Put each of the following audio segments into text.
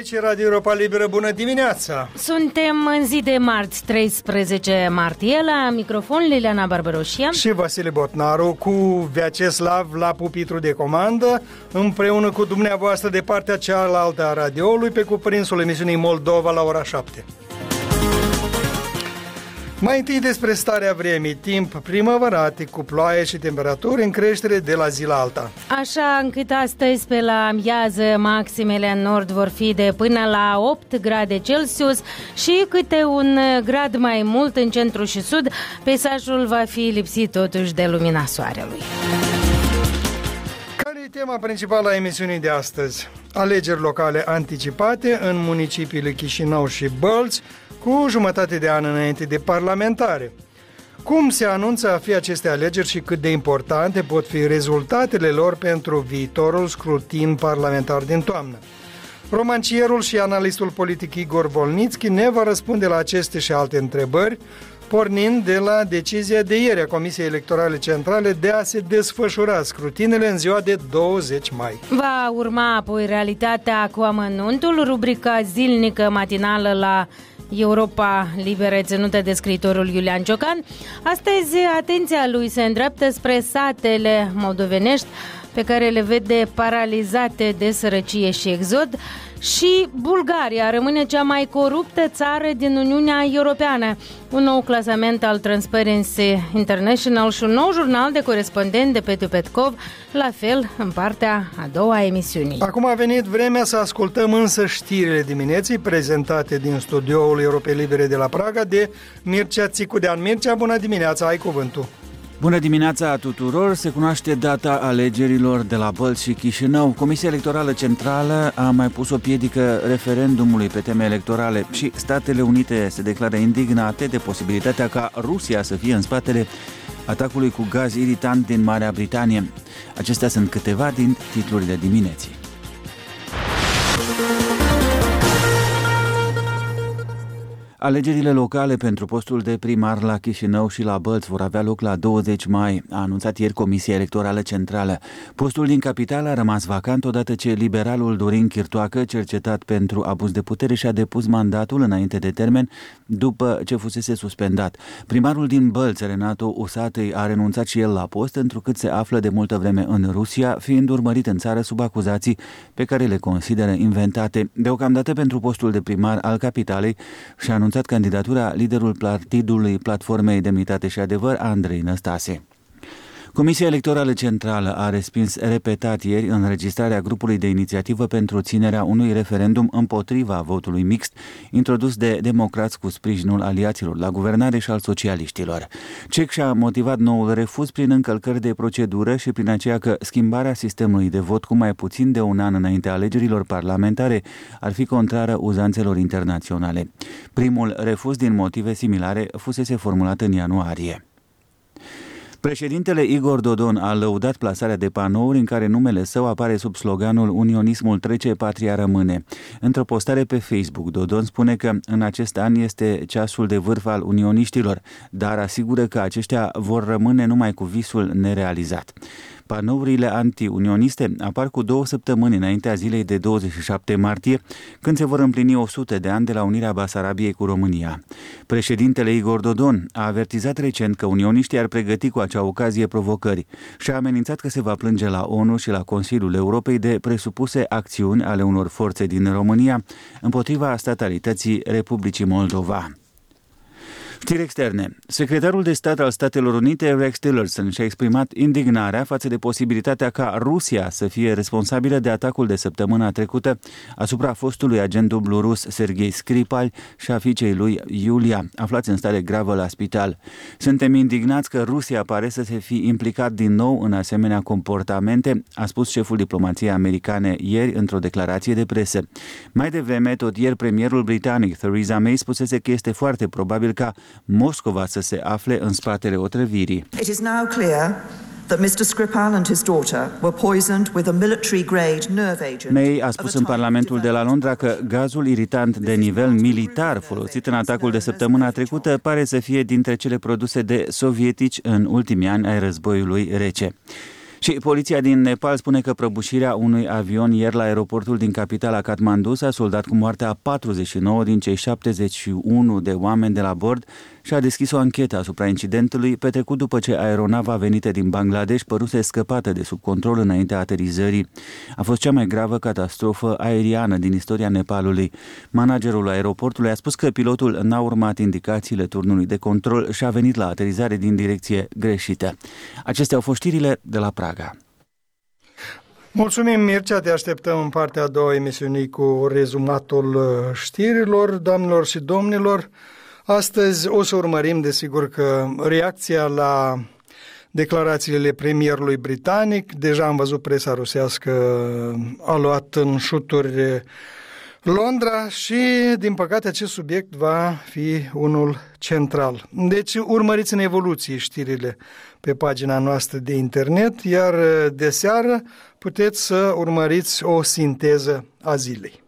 Aici Radio Europa Liberă, bună dimineața! Suntem în zi de marți, 13 martie, la microfon Liliana Barbaroșia și Vasile Botnaru, cu Vyacheslav la pupitru de comandă, împreună cu dumneavoastră de partea cealaltă a radioului, pe cuprinsul emisiunii Moldova la ora 7. Mai întâi despre starea vremii, timp primăvăratic cu ploaie și temperaturi în creștere de la zi la alta. Așa încât astăzi pe la amiază maximele în nord vor fi de până la 8 grade Celsius și câte un grad mai mult în centru și sud. Peisajul va fi lipsit totuși de lumina soarelui. Care e tema principală a emisiunii de astăzi? Alegeri locale anticipate în municipiile Chișinău și Bălți, cu jumătate de an înainte de parlamentare. Cum se anunță a fi aceste alegeri și cât de importante pot fi rezultatele lor pentru viitorul scrutin parlamentar din toamnă? Romancierul și analistul politic Igor Volnitski ne va răspunde la aceste și alte întrebări, pornind de la decizia de ieri a Comisiei Electorale Centrale de a se desfășura scrutinele în ziua de 20 mai. Va urma apoi Realitatea cu amănuntul, rubrica zilnică matinală la Europa Liberă, ținută de scriitorul Iulian Ciocan. Astăzi atenția lui se îndreaptă spre satele moldovenești pe care le vede paralizate de sărăcie și exod. Și Bulgaria rămâne cea mai coruptă țară din Uniunea Europeană. Un nou clasament al Transparency International și un nou jurnal de corespondent de Petu Petkov, la fel în partea a doua a emisiunii. Acum a venit vremea să ascultăm însă știrile dimineții prezentate din studioul Europei Libere de la Praga de Mircea Țicudean. Mircea, bună dimineața, ai cuvântul. Bună dimineața tuturor! Se cunoaște data alegerilor de la Bălți și Chișinău. Comisia Electorală Centrală a mai pus o piedică referendumului pe teme electorale și Statele Unite se declară indignate de posibilitatea ca Rusia să fie în spatele atacului cu gaz iritant din Marea Britanie. Acestea sunt câteva din titlurile dimineții. Alegerile locale pentru postul de primar la Chișinău și la Bălți vor avea loc la 20 mai, a anunțat ieri Comisia Electorală Centrală. Postul din capitală a rămas vacant odată ce liberalul Dorin Chirtoacă, cercetat pentru abuz de putere, și-a depus mandatul înainte de termen după ce fusese suspendat. Primarul din Bălți, Renato Usatăi, a renunțat și el la post, întrucât se află de multă vreme în Rusia, fiind urmărit în țară sub acuzații pe care le consideră inventate. Deocamdată pentru postul de primar al capitalei și-a anunțat candidatura liderul partidului Platformei Demnitate și Adevăr, Andrei Năstase. Comisia Electorală Centrală a respins repetat ieri înregistrarea grupului de inițiativă pentru ținerea unui referendum împotriva votului mixt introdus de democrați cu sprijinul aliaților la guvernare și al socialiștilor. CEC și-a motivat noul refuz prin încălcări de procedură și prin aceea că schimbarea sistemului de vot cu mai puțin de un an înaintea alegerilor parlamentare ar fi contrară uzanțelor internaționale. Primul refuz din motive similare fusese formulat în ianuarie. Președintele Igor Dodon a lăudat plasarea de panouri în care numele său apare sub sloganul "Unionismul trece, patria rămâne". Într-o postare pe Facebook, Dodon spune că în acest an este ceasul de vârf al unioniștilor, dar asigură că aceștia vor rămâne numai cu visul nerealizat. Panourile anti-unioniste apar cu 2 săptămâni înaintea zilei de 27 martie, când se vor împlini 100 de ani de la unirea Basarabiei cu România. Președintele Igor Dodon a avertizat recent că unioniștii ar pregăti cu acea ocazie provocări și a amenințat că se va plânge la ONU și la Consiliul Europei de presupuse acțiuni ale unor forțe din România împotriva statalității Republicii Moldova. Știri externe. Secretarul de stat al Statelor Unite, Rex Tillerson, și-a exprimat indignarea față de posibilitatea ca Rusia să fie responsabilă de atacul de săptămâna trecută asupra fostului agent dublu rus Sergei Skripal și a fiicei lui Iulia, aflați în stare gravă la spital. Suntem indignați că Rusia pare să se fi implicat din nou în asemenea comportamente, a spus șeful diplomației americane ieri într-o declarație de presă. Mai devreme, tot ieri, premierul britanic Theresa May spusese că este foarte probabil ca Moscova să se afle în spatele otrăvirii. It is now clear that Mr. Skripal and his daughter were poisoned with a military-grade nerve agent. May a spus în Parlamentul de la Londra că gazul iritant de nivel militar folosit în atacul de săptămâna trecută pare să fie dintre cele produse de sovietici în ultimii ani ai războiului rece. Și poliția din Nepal spune că prăbușirea unui avion ieri la aeroportul din capitala Kathmandu s-a soldat cu moartea a 49 din cei 71 de oameni de la bord și a deschis o anchetă asupra incidentului petrecut după ce aeronava venită din Bangladesh păruse scăpată de sub control înaintea aterizării. A fost cea mai gravă catastrofă aeriană din istoria Nepalului. Managerul aeroportului a spus că pilotul n-a urmat indicațiile turnului de control și a venit la aterizare din direcție greșită. Acestea au fost știrile de la Praga. Mulțumim, Mircea, te așteptăm în partea a doua emisiunii cu rezumatul știrilor. Doamnelor și domnilor, astăzi o să urmărim, desigur, că reacția la declarațiile premierului britanic. Deja am văzut presa rusească a luat în șuturi Londra și, din păcate, acest subiect va fi unul central. Deci, urmăriți în evoluție știrile pe pagina noastră de internet, iar de seară puteți să urmăriți o sinteză a zilei.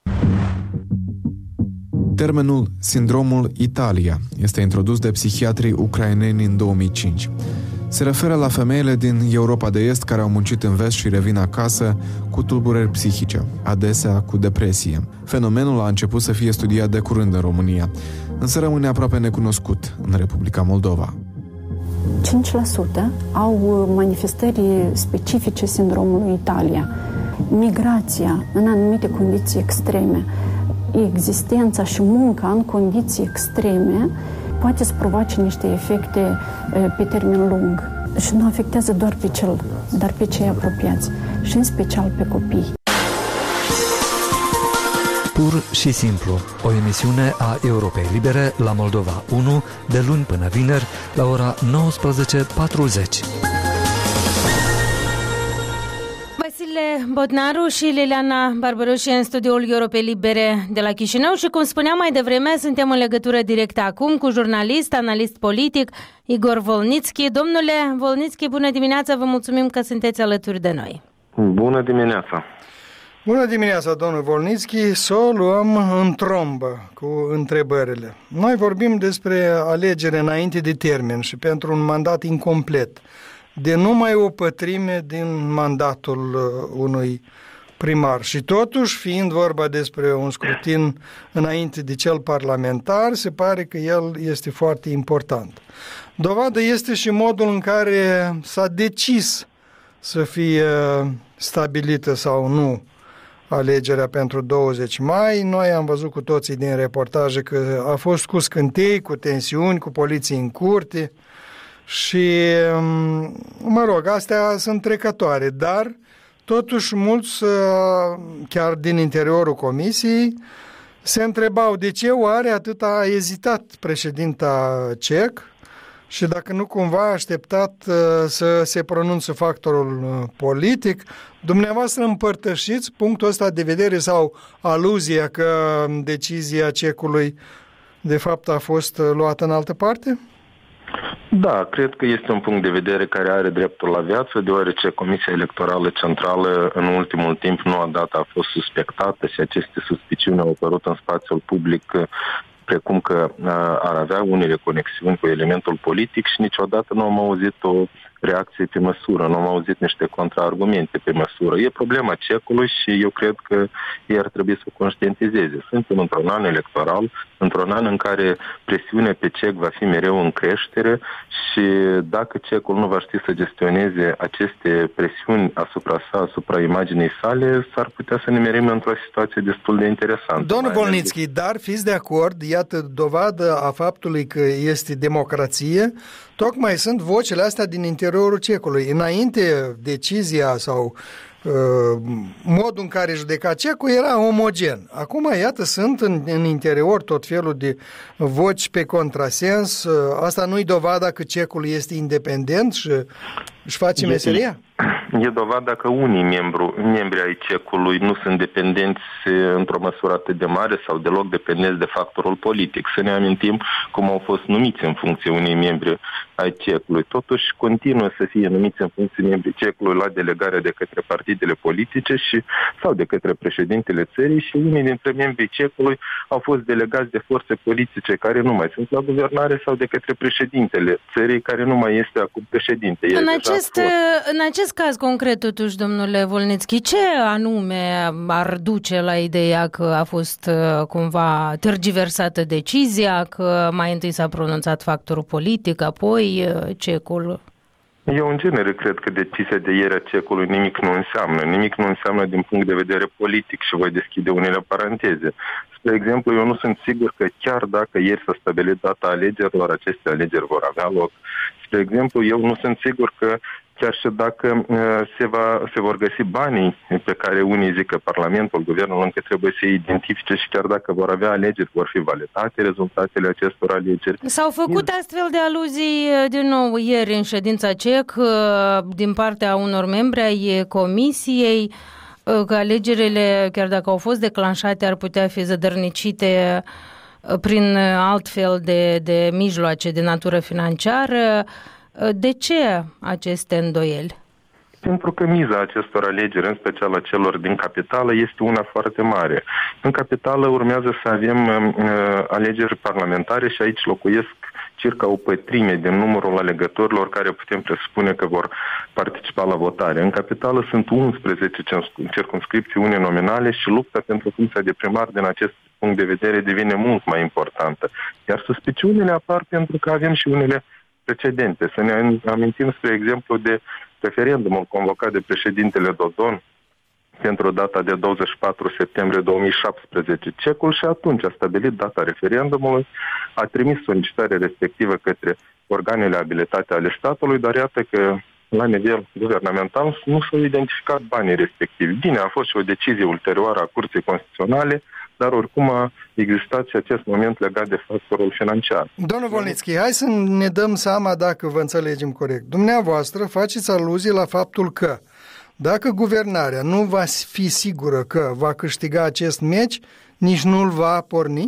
Termenul sindromul Italia este introdus de psihiatrii ucraineni în 2005. Se referă la femeile din Europa de Est care au muncit în vest și revin acasă cu tulburări psihice, adesea cu depresie. Fenomenul a început să fie studiat de curând în România, însă rămâne aproape necunoscut în Republica Moldova. 5% au manifestări specifice sindromului Italia. Migrația în anumite condiții extreme, existența și munca în condiții extreme poate să provoace niște efecte pe termen lung și nu afectează doar pe cel, dar pe cei apropiați și în special pe copii. Pur și simplu, o emisiune a Europei Libere la Moldova 1 de luni până vineri la ora 19:40. Botnaru și Liliana Barbaroși în studioul Europei Libere de la Chișinău și, cum spuneam mai devreme, suntem în legătură directă acum cu jurnalist, analist politic Igor Volnitski. Domnule Volnitski, bună dimineața, vă mulțumim că sunteți alături de noi. Bună dimineața! Bună dimineața, domnul Volnitski, să o luăm în trombă cu întrebările. Noi vorbim despre alegere înainte de termen și pentru un mandat incomplet, de numai o pătrime din mandatul unui primar. Și totuși, fiind vorba despre un scrutin înainte de cel parlamentar, se pare că el este foarte important. Dovadă este și modul în care s-a decis să fie stabilită sau nu alegerea pentru 20 mai. Noi am văzut cu toții din reportaje că a fost cu scântei, cu tensiuni, cu poliții în curte. Și, mă rog, astea sunt trecătoare, dar totuși mulți, chiar din interiorul comisiei, se întrebau de ce oare atât a ezitat președinta cec și dacă nu cumva a așteptat să se pronunțe factorul politic. Dumneavoastră împărtășiți punctul ăsta de vedere sau aluzia că decizia cecului de fapt a fost luată în altă parte? Da, cred că este un punct de vedere care are dreptul la viață, deoarece Comisia Electorală Centrală în ultimul timp nu odată a fost suspectată și aceste suspiciuni au apărut în spațiul public, precum că ar avea unele conexiuni cu elementul politic și niciodată nu am auzit o reacție pe măsură, nu am auzit niște contraargumente pe măsură. E problema cecului și eu cred că ei ar trebui să o conștientizeze. Suntem într-un an electoral, într-un an în care presiunea pe cec va fi mereu în creștere și dacă cecul nu va ști să gestioneze aceste presiuni asupra sa, asupra imaginii sale, s-ar putea să ne merim într-o situație destul de interesantă. Domnul Volnitski, dar fiți de acord, iată dovadă a faptului că este democrație, tocmai sunt vocile astea din interiorul cecului. Înainte, decizia sau modul în care judeca cecul era omogen. Acum, iată, sunt în interior tot felul de voci pe contrasens. Asta nu-i dovada că cecul este independent și își face meseria? E dovada că unii membri ai cecului nu sunt dependenți într-o măsură atât de mare sau deloc dependenți de factorul politic. Să ne amintim cum au fost numiți în funcție unii membri ai CEC-ului. Totuși continuă să fie numiți în funcție membrii CEC-ului la delegare de către partidele politice sau de către președintele țării și unii dintre membrii CEC-ului au fost delegați de forțe politice care nu mai sunt la guvernare sau de către președintele țării care nu mai este acum președinte. În acest caz concret, totuși, domnule Volnețchi, ce anume ar duce la ideea că a fost cumva tergiversată decizia, că mai întâi s-a pronunțat factorul politic, apoi CEC-ul? Eu, în genere, cred că decizia de ieri a CEC-ului nimic nu înseamnă. Nimic nu înseamnă din punct de vedere politic și voi deschide unele paranteze. Spre exemplu, eu nu sunt sigur că chiar dacă ieri s-a stabilit data alegerilor, aceste alegeri vor avea loc. Spre exemplu, eu nu sunt sigur că chiar și dacă se vor găsi banii pe care unii zic că Parlamentul, Guvernul încă trebuie să-i identifice și chiar dacă vor avea alegeri, vor fi validate rezultatele acestor alegeri. S-au făcut astfel de aluzii din nou ieri în ședința CEC din partea unor membri ai Comisiei că alegerile, chiar dacă au fost declanșate, ar putea fi zădărnicite prin altfel de mijloace de natură financiară. De ce aceste îndoieli? Pentru că miza acestor alegeri, în special a celor din capitală, este una foarte mare. În capitală urmează să avem alegeri parlamentare și aici locuiesc circa o pătrime din numărul alegătorilor care putem presupune că vor participa la votare. În capitală sunt 11 circumscripții uninominale și lupta pentru funcția de primar din acest punct de vedere devine mult mai importantă. Iar suspiciunile apar pentru că avem și unele precedente. Să ne amintim, spre exemplu, de referendumul convocat de președintele Dodon pentru data de 24 septembrie 2017. CEC-ul și atunci a stabilit data referendumului, a trimis solicitarea respectivă către organele abilitate ale statului, dar iată că la nivel guvernamental nu s-au identificat banii respectivi. Bine, a fost și o decizie ulterioară a Curții Constituționale, dar oricum a existat și acest moment legat de factorul financiar. Domnul Volnețchi, hai să ne dăm seama dacă vă înțelegem corect. Dumneavoastră faceți aluzie la faptul că dacă guvernarea nu va fi sigură că va câștiga acest meci, nici nu îl va porni?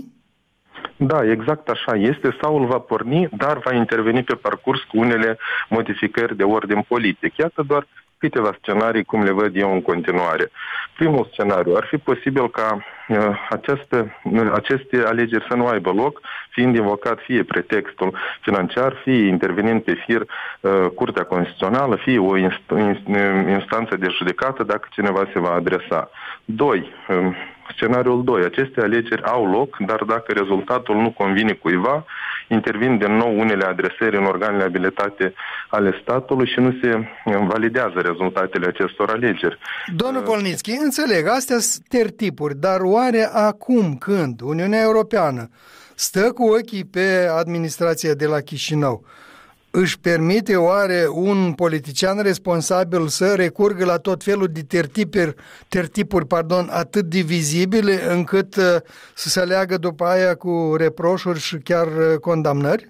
Da, exact așa este, sau îl va porni, dar va interveni pe parcurs cu unele modificări de ordin politic. Iată doar câteva scenarii cum le văd eu în continuare. Primul scenariu, ar fi posibil ca aceste alegeri să nu aibă loc, fiind invocat fie pretextul financiar, fie intervenind pe fir Curtea Constituțională, fie o instanță de judecată dacă cineva se va adresa. 2. Scenariul 2. Aceste alegeri au loc, dar dacă rezultatul nu convine cuiva, intervin din nou unele adresări în organele abilitate ale statului și nu se validează rezultatele acestor alegeri. Domnul Volnețchi, înțeleg, astea sunt stereotipuri, dar oare acum când Uniunea Europeană stă cu ochii pe administrația de la Chișinău, își permite oare un politician responsabil să recurgă la tot felul de tertipuri atât divizibile încât să se leagă după aia cu reproșuri și chiar condamnări?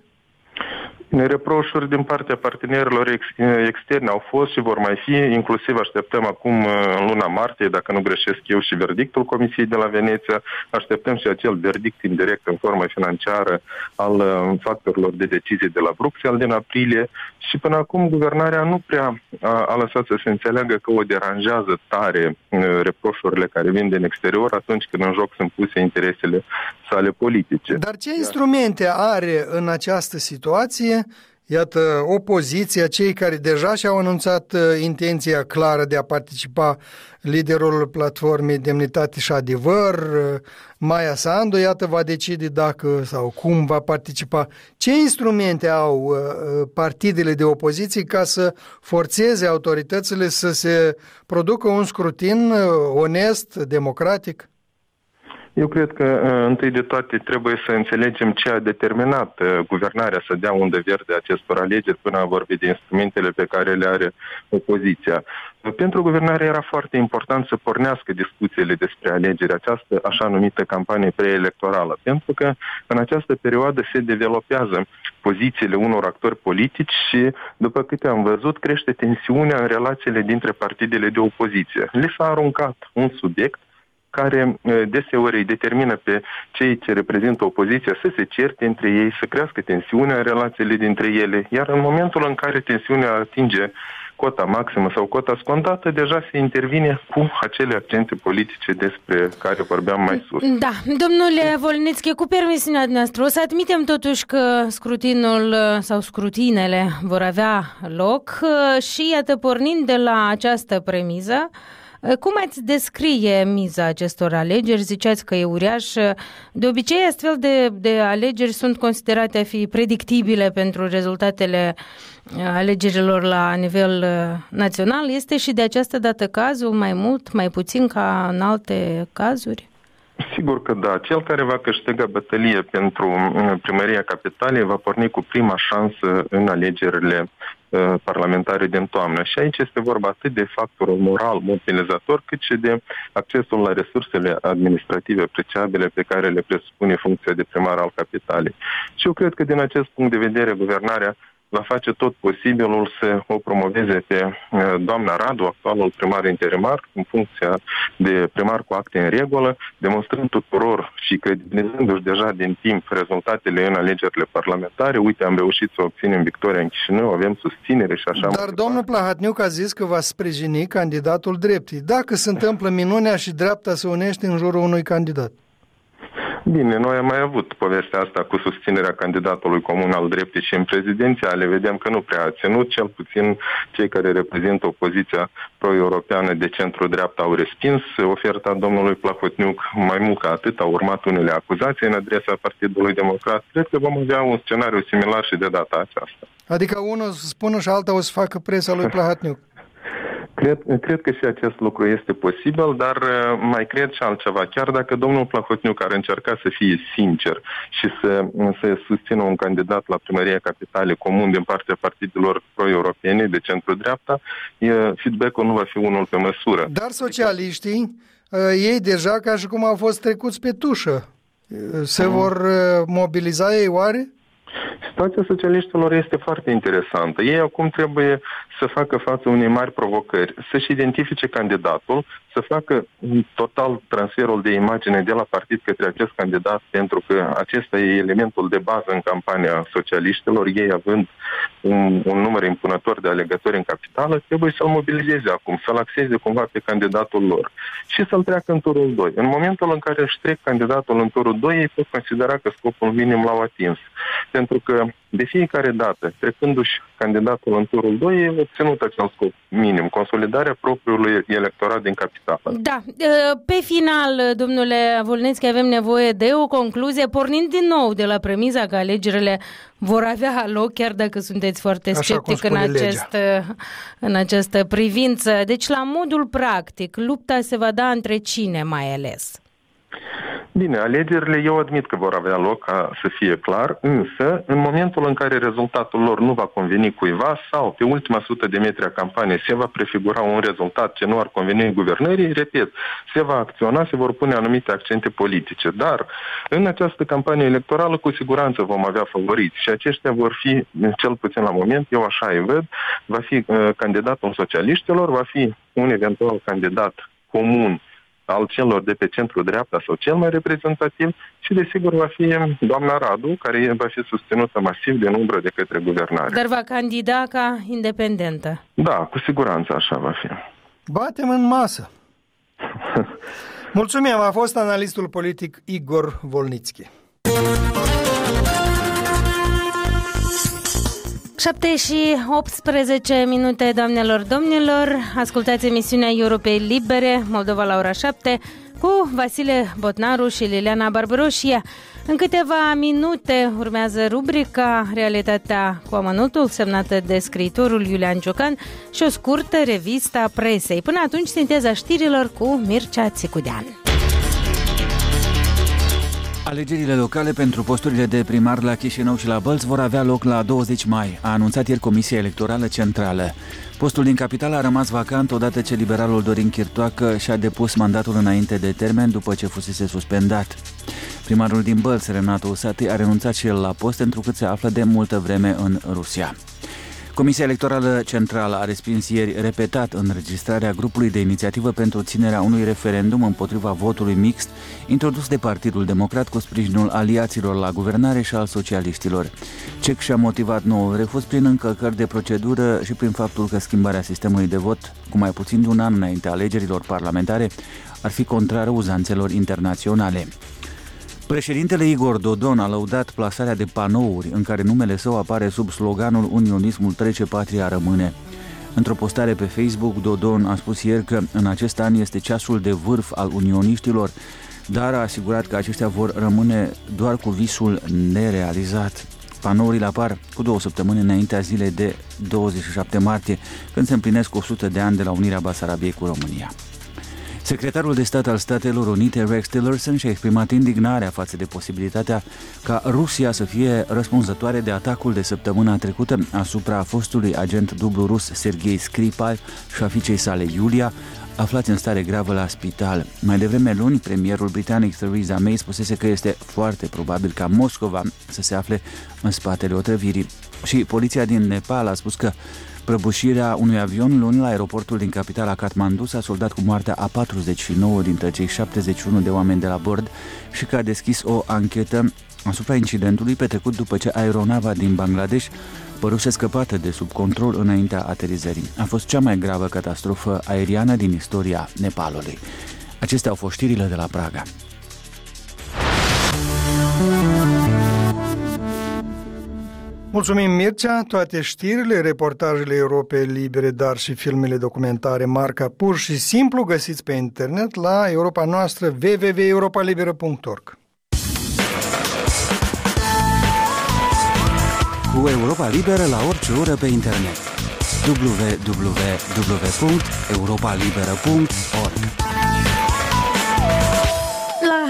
Reproșuri din partea partenerilor externi au fost și vor mai fi, inclusiv așteptăm acum în luna martie, dacă nu greșesc eu, și verdictul Comisiei de la Veneția, așteptăm și acel verdict indirect în formă financiară al factorilor de decizie de la Bruxelles din aprilie și până acum guvernarea nu prea a lăsat să se înțeleagă că o deranjează tare reproșurile care vin din exterior atunci când în joc sunt puse interesele sale politice. Dar ce instrumente are în această situație, iată, opoziția, cei care deja și-au anunțat intenția clară de a participa, liderul platformei Demnitate și Adevăr, Maia Sandu, iată, va decide dacă sau cum va participa. Ce instrumente au partidele de opoziție ca să forțeze autoritățile să se producă un scrutin onest, democratic? Eu cred că, întâi de toate, trebuie să înțelegem ce a determinat guvernarea să dea undă verde acestor alegeri până a vorbi de instrumentele pe care le are opoziția. Pentru guvernare era foarte important să pornească discuțiile despre alegeri, această așa numită campanie preelectorală, pentru că în această perioadă se developează pozițiile unor actori politici și, după câte am văzut, crește tensiunea în relațiile dintre partidele de opoziție. Le s-a aruncat un subiect care deseori îi determină pe cei ce reprezintă opoziția să se certe între ei, să crească tensiunea în relațiile dintre ele, iar în momentul în care tensiunea atinge cota maximă sau cota scondată, deja se intervine cu acele accente politice despre care vorbeam mai sus. Da, domnule Volnițchi, cu permisiunea dumneavoastră, o să admitem totuși că scrutinul sau scrutinele vor avea loc și iată, pornind de la această premiză, cum ați descrie miza acestor alegeri? Ziceați că e uriaș. De obicei, astfel de alegeri sunt considerate a fi predictibile pentru rezultatele alegerilor la nivel național. Este și de această dată cazul, mai mult, mai puțin ca în alte cazuri? Sigur că da. Cel care va câștiga bătălie pentru primăria capitalei va porni cu prima șansă în alegerile parlamentare din toamnă. Și aici este vorba atât de factorul moral mobilizator, cât și de accesul la resursele administrative apreciabile pe care le presupune funcția de primar al capitalei. Și eu cred că din acest punct de vedere guvernarea va face tot posibilul să o promoveze pe doamna Radu, actualul primar interimar, în funcția de primar cu acte în regulă, demonstrând tuturor și credibilizându-și deja din timp rezultatele în alegerile parlamentare. Uite, am reușit să obținem victoria în Chișinău, avem susținere și așa. Dar domnul Plahotniuc a zis că va sprijini candidatul dreptii. Dacă se întâmplă minunea și dreapta se unește în jurul unui candidat? Bine, noi am mai avut povestea asta cu susținerea candidatului comun al dreptii și în prezidențiale. Vedem că nu prea a ținut, cel puțin cei care reprezintă opoziția pro-europeană de centru-dreapta au respins oferta domnului Plahotniuc. Mai mult ca atât, au urmat unele acuzații în adresa Partidului Democrat. Cred că vom avea un scenariu similar și de data aceasta. Adică unul să spună și alta o să facă presa lui Plahotniuc. Cred că și acest lucru este posibil, dar mai cred și altceva. Chiar dacă domnul Plahotniuc ar încerca să fie sincer și să susțină un candidat la primăria capitalei comun din partea partidelor pro-europene de centru-dreapta, feedback-ul nu va fi unul pe măsură. Dar socialiștii, ei deja ca și cum au fost trecuți pe tușă. Se vor mobiliza ei oare? Situația socialiștilor este foarte interesantă. Ei acum trebuie să facă față unei mari provocări, să-și identifice candidatul, să facă total transferul de imagine de la partid către acest candidat, pentru că acesta e elementul de bază în campania socialiștilor. Ei, având un număr impunător de alegători în capitală, trebuie să-l mobilizeze acum, să-l axeze cumva pe candidatul lor și să-l treacă în turul 2. În momentul în care își trec candidatul în turul 2, ei pot considera că scopul minim l-au atins. Pentru că de fiecare dată, trecându-și candidatul în turul 2, e obținut acel scop minim, consolidarea propriului electorat din capitală. Da. Pe final, domnule Volnițchi, avem nevoie de o concluzie, pornind din nou de la premiza că alegerile vor avea loc, chiar dacă sunteți foarte sceptic în această privință. Deci, la modul practic, lupta se va da între cine mai ales? Bine, alegerile eu admit că vor avea loc, ca să fie clar, însă în momentul în care rezultatul lor nu va conveni cuiva sau pe ultima 100 de metri a campaniei se va prefigura un rezultat ce nu ar conveni guvernării, repet, se va acționa, se vor pune anumite accente politice. Dar în această campanie electorală cu siguranță vom avea favoriți și aceștia vor fi, cel puțin la moment, eu așa îi văd, va fi candidatul socialiștilor, va fi un eventual candidat comun al celor de pe centru-dreapta sau cel mai reprezentativ și, desigur, va fi doamna Radu, care va fi susținută masiv de umbră de către guvernare. Dar va candida ca independentă. Da, cu siguranță așa va fi. Batem în masă. Mulțumim, a fost analistul politic Igor Volnițchi. 7 și 18 minute, doamnelor, domnilor. Ascultați emisiunea Europei Libere, Moldova la ora 7, cu Vasile Botnaru și Liliana Barbaroșia. În câteva minute urmează rubrica Realitatea cu amănuntul, semnată de scriitorul Iulian Ciocan, și o scurtă revistă a presei. Până atunci, sinteza știrilor cu Mircea Țicudean. Alegerile locale pentru posturile de primar la Chișinău și la Bălți vor avea loc la 20 mai, a anunțat ieri Comisia Electorală Centrală. Postul din capitală a rămas vacant odată ce liberalul Dorin Chirtoacă și-a depus mandatul înainte de termen după ce fusese suspendat. Primarul din Bălți, Renato Usati, a renunțat și el la post întrucât se află de multă vreme în Rusia. Comisia Electorală Centrală a respins ieri repetat înregistrarea grupului de inițiativă pentru ținerea unui referendum împotriva votului mixt introdus de Partidul Democrat cu sprijinul aliaților la guvernare și al socialiștilor. CEC și-a motivat noul refuz prin încălcări de procedură și prin faptul că schimbarea sistemului de vot, cu mai puțin de un an înainte alegerilor parlamentare, ar fi contrară uzanțelor internaționale. Președintele Igor Dodon a lăudat plasarea de panouri în care numele său apare sub sloganul "Unionismul trece, patria rămâne". Într-o postare pe Facebook, Dodon a spus ieri că în acest an este ceasul de vârf al unioniștilor, dar a asigurat că aceștia vor rămâne doar cu visul nerealizat. Panourile apar cu 2 săptămâni înaintea zilei de 27 martie, când se împlinesc 100 de ani de la unirea Basarabiei cu România. Secretarul de stat al Statelor Unite, Rex Tillerson, și-a exprimat indignarea față de posibilitatea ca Rusia să fie răspunzătoare de atacul de săptămâna trecută asupra fostului agent dublu rus Sergei Skripal și a fiicei sale Iulia, aflați în stare gravă la spital. Mai devreme luni, premierul britanic Theresa May spusese că este foarte probabil ca Moscova să se afle în spatele otrăvirii. Și poliția din Nepal a spus că prăbușirea unui avion luni la aeroportul din capitala Kathmandu s-a soldat cu moartea a 49 dintre cei 71 de oameni de la bord și că a deschis o anchetă asupra incidentului petrecut după ce aeronava din Bangladesh păruse scăpată de sub control înaintea aterizării. A fost cea mai gravă catastrofă aeriană din istoria Nepalului. Acestea au fost știrile de la Praga. Mulțumim, Mircea. Toate știrile, reportajele Europei Libere, dar și filmele documentare marca Pur și Simplu găsiți pe internet la Europa noastră www.europalibera.org. Cu Europa Liberă la orice oră pe internet. www.europalibera.org. La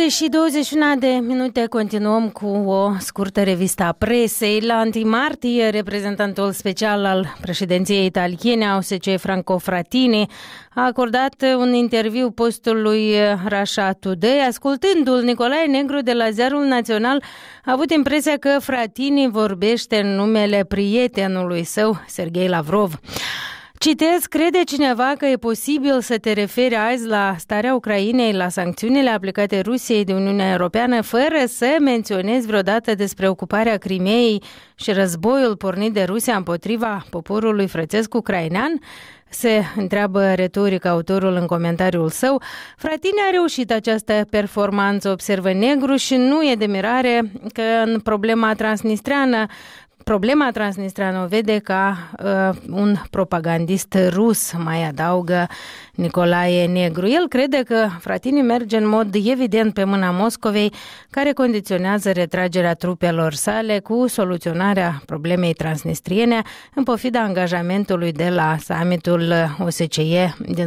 7:21 continuăm cu o scurtă revistă a presei. La 1 martie, reprezentantul special al președinției italiene a OSCE, Franco Frattini, a acordat un interviu postului Russia Today. Ascultându-l, Nicolae Negru de la Ziarul Național a avut impresia că Frattini vorbește în numele prietenului său, Sergei Lavrov. Citez, crede cineva că e posibil să te referi azi la starea Ucrainei, la sancțiunile aplicate Rusiei de Uniunea Europeană, fără să menționezi vreodată despre ocuparea Crimeei și războiul pornit de Rusia împotriva poporului frățesc ucrainean? Se întreabă retoric autorul în comentariul său. Frattini a reușit această performanță, observă Negru, și nu e de mirare că în problema transnistreană o vede ca un propagandist rus, mai adaugă Nicolae Negru. El crede că Frattini merge în mod evident pe mâna Moscovei, care condiționează retragerea trupelor sale cu soluționarea problemei transnistriene, în pofida angajamentului de la summitul OSCE din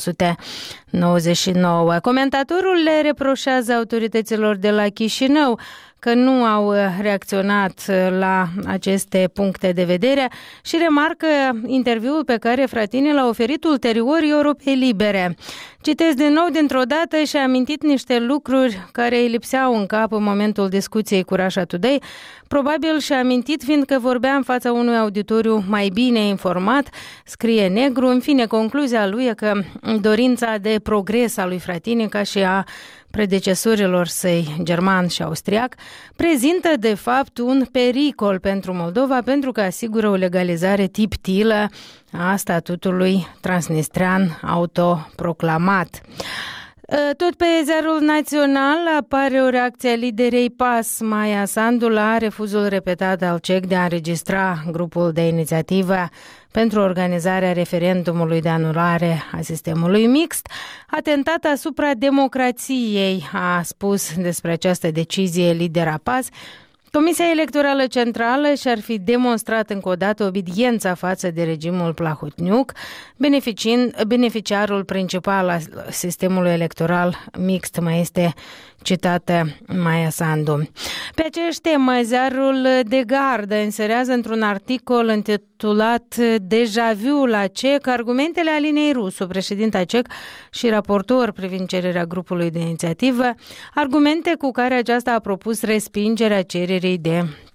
1999. Comentatorul le reproșează autorităților de la Chișinău că nu au reacționat la aceste puncte de vedere și remarcă interviul pe care Frattini l-a oferit ulterior Europei Libere. Citez din nou dintr-o dată și a amintit niște lucruri care îi lipseau în cap în momentul discuției cu Russia Today. Probabil și-a amintit fiindcă vorbea în fața unui auditoriu mai bine informat, scrie Negru. În fine, concluzia lui e că dorința de progres a lui Frattini, ca și a predecesorilor săi german și austriac, prezintă de fapt un pericol pentru Moldova, pentru că asigură o legalizare tip-tilă a statutului transnistrean autoproclamat. Tot pe Ziarul Național apare o reacție a liderei PAS, Maia Sandu, la refuzul repetat al CEC de a înregistra grupul de inițiativă pentru organizarea referendumului de anulare a sistemului mixt. Atentat asupra democrației, a spus despre această decizie lidera PAS. Comisia Electorală Centrală și-ar fi demonstrat încă o dată obediența față de regimul Plahotniuc, beneficiarul principal al sistemului electoral mixt, mai este citată Maia Sandu. Pe aceeași temă, Ziarul de Gardă inserează într-un articol intitulat Deja vu la CEC argumentele Alinei Rusu, președinta CEC și raportor privind cererea grupului de inițiativă, argumente cu care aceasta a propus respingerea cererii de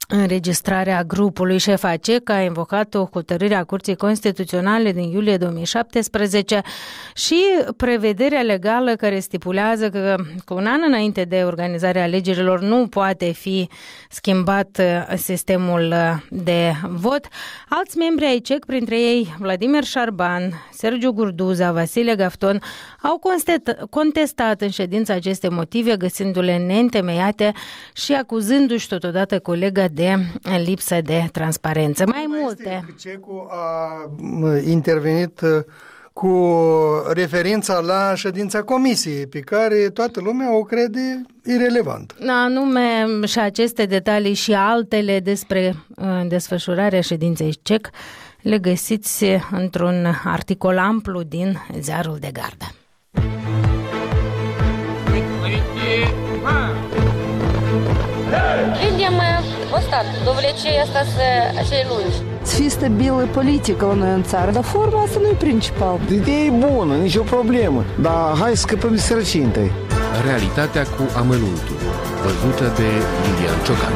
înregistrarea grupului. Șefa CEC a invocat o hotărâre a Curții Constituționale din iulie 2017 și prevederea legală care stipulează că cu un an înainte de organizarea alegerilor nu poate fi schimbat sistemul de vot. Alți membri ai CEC, printre ei Vladimir Șarban, Sergiu Gurduza, Vasile Gafton, au contestat în ședință aceste motive, găsindu-le neîntemeiate și acuzându-și totodată colega de lipsă de transparență. Mai multe. CEC-ul a intervenit cu referința la ședința comisiei, pe care toată lumea o crede irelevant. Anume și aceste detalii și altele despre desfășurarea ședinței CEC le găsiți într-un articol amplu din Ziarul de Gardă. Видим устат, довлечение остаться acei lungi. Să fie stabilă politică la noi în țară, dar forma asta nu e principal. Ideea e bună, nicio problemă, dar hai să scăpăm de sărăcie întâi. Realitatea cu amănuntul, văzută de Lilian Ciocan.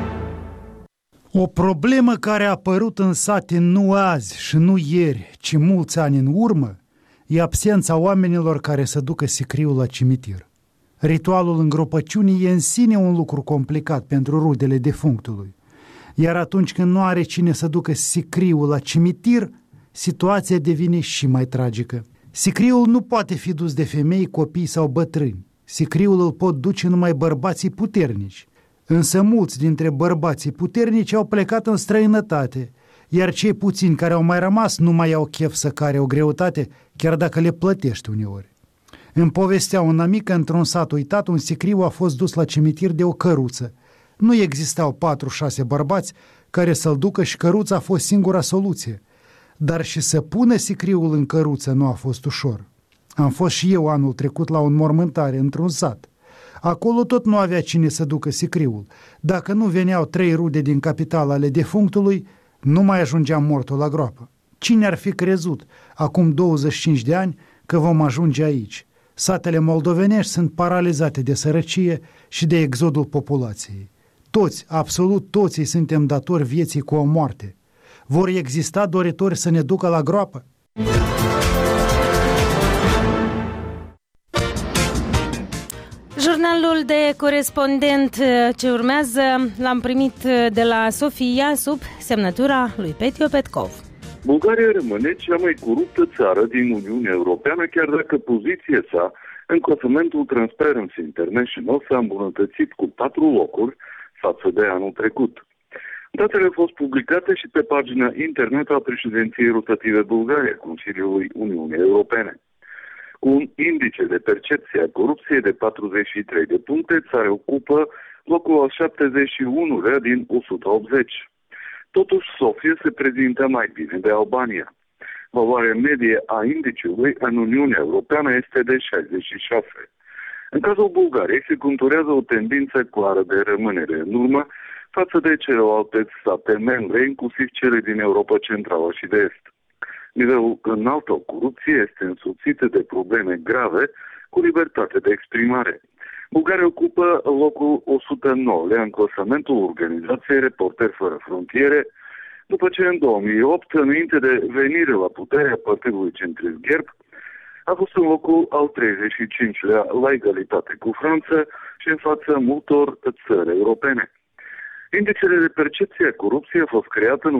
O problemă care a apărut în sate nu azi și nu ieri, ci mulți ani în urmă, e absența oamenilor care să ducă sicriul la cimitir. Ritualul îngropăciunii e în sine un lucru complicat pentru rudele defunctului. Iar atunci când nu are cine să ducă sicriul la cimitir, situația devine și mai tragică. Sicriul nu poate fi dus de femei, copii sau bătrâni. Sicriul îl pot duce numai bărbații puternici. Însă mulți dintre bărbații puternici au plecat în străinătate, iar cei puțini care au mai rămas nu mai au chef să care o greutate, chiar dacă le plătești uneori. Îmi povestea un amic că într-un sat uitat un sicriu a fost dus la cimitir de o căruță. Nu existau 4-6 bărbați care să-l ducă și căruța a fost singura soluție. Dar și să pună sicriul în căruță nu a fost ușor. Am fost și eu anul trecut la o înmormântare într-un sat. Acolo tot nu avea cine să ducă sicriul. Dacă nu veneau 3 rude din capital ale defunctului, nu mai ajungea mortul la groapă. Cine ar fi crezut, acum 25 de ani, că vom ajunge aici? Satele moldovenești sunt paralizate de sărăcie și de exodul populației. Toți, absolut toți, suntem datori vieții cu o moarte. Vor exista doritori să ne ducă la groapă? Jurnalul de corespondent ce urmează l-am primit de la Sofia sub semnătura lui Petio Petkov. Bulgaria rămâne cea mai coruptă țară din Uniunea Europeană, chiar dacă poziția sa în clasamentul Transparency International s-a îmbunătățit cu 4 locuri față de anul trecut. Datele au fost publicate și pe pagina internet a președinției rotative bulgare a Consiliului Uniunii Europene. Cu un indice de percepție a corupției de 43 de puncte, țara ocupă locul al 71-lea din 180. Totuși, Sofia se prezintă mai bine de Albania. Valoarea medie a indiciului în Uniunea Europeană este de 66. În cazul Bulgariei se conturează o tendință clară de rămânere în urmă față de celelalte state membre, inclusiv cele din Europa Centrală și de Est. Nivelul înalt al corupției este însoțit de probleme grave cu libertate de exprimare. Bulgaria ocupă locul 109 în clasamentul organizației Reporteri Fără Frontiere, după ce în 2008, înainte de venire la puterea partidului centrist Gerb, a fost în locul al 35-lea la egalitate cu Franța și în fața multor țări europene. Indicele de percepție a corupției a fost creat în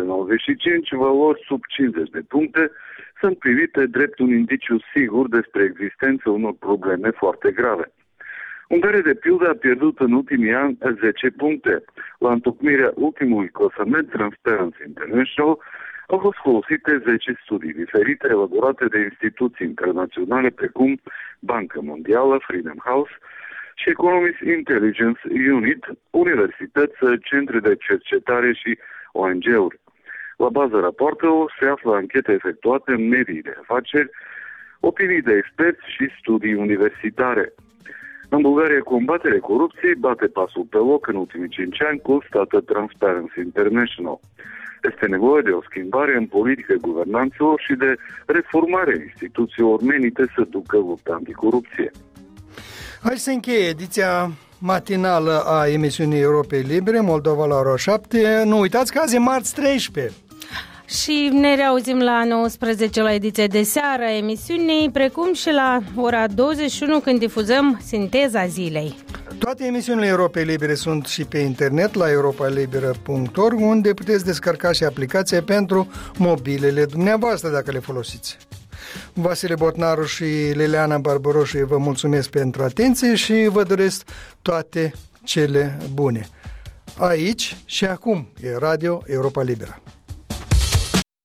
1995, valori sub 50 de puncte sunt privite drept un indiciu sigur despre existența unor probleme foarte grave. Ungaria, de pildă, a pierdut în ultimii ani 10 puncte. La întocmirea ultimului clasament Transparency International au fost folosite 10 studii diferite elaborate de instituții internaționale precum Banca Mondială, Freedom House și Economist Intelligence Unit, universități, centre de cercetare și ONG-uri. La baza rapoartelor se află anchete efectuate în medii de afaceri, opinii de experți și studii universitare. În Bulgaria, combaterea corupției bate pasul pe loc în ultimii 5 ani, constată Transparency International. Este nevoie de o schimbare în politică guvernanților și de reformarea instituțiilor menite să ducă lupta anticorupție. Hai să încheie ediția matinală a emisiunii Europei Libere, Moldova la ora 7. Nu uitați că azi e marți 13. Și ne reauzim la 19 la ediția de seară a emisiunii, precum și la ora 21 când difuzăm Sinteza Zilei. Toate emisiunile Europei Libere sunt și pe internet la europalibera.org, unde puteți descărca și aplicația pentru mobilele dumneavoastră dacă le folosiți. Vasile Botnaru și Liliana Barbaroșu vă mulțumesc pentru atenție și vă doresc toate cele bune. Aici și acum e Radio Europa Liberă.